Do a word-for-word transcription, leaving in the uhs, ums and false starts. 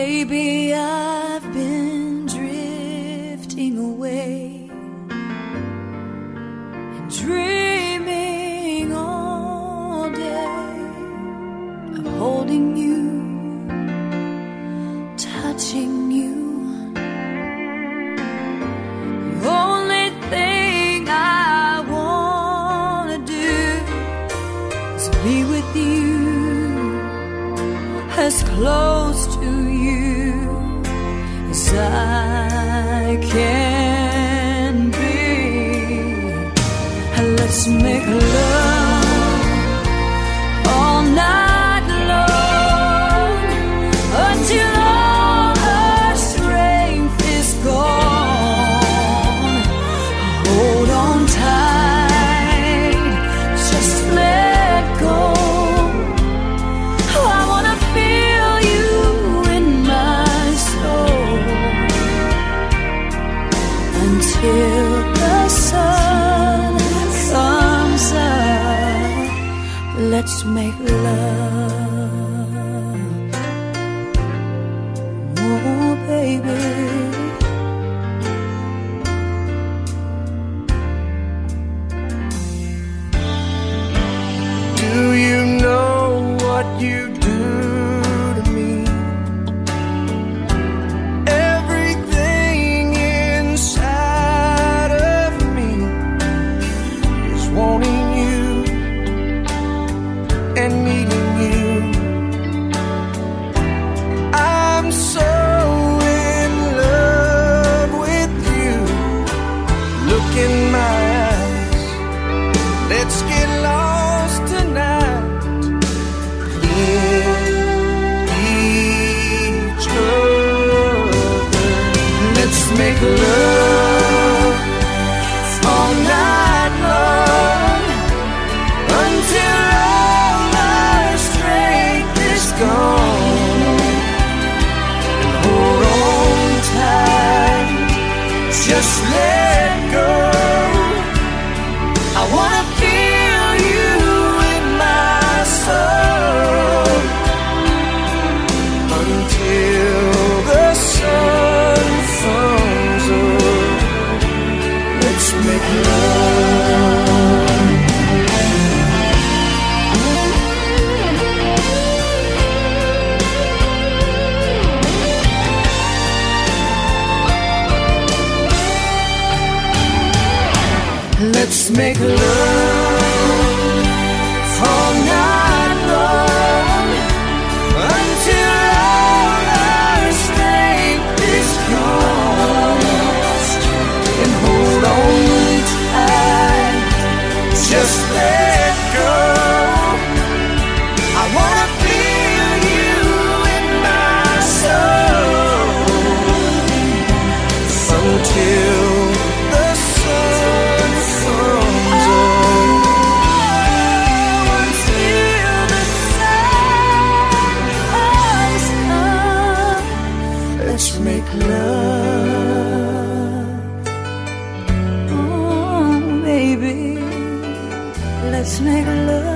Baby, I've been drifting away and dreaming all day of holding you, touching you. The only thing I wanna do is be with you, as close to you as I can be. Let's make love all night long until all our strength is gone. Hold on tight, just let go. I wanna feel you in my soul until the sun comes up. Let's make love, oh baby. Do you know what you do to me? Everything inside of me is wanting you and needing you. I'm so in love with you. Look in my eyes, let's get lost tonight in each other. Let's make love all night long until all our strength is gone. And hold on tight, just let go. I wanna feel you in my soul until the sun comes up. Let's make love. Let's make love all night long until all our strength is gone. And hold on tight, just let go. I wanna feel you in my soul until the sun comes up. Until the sun comes up. Let's make love, Oh baby, let's make love.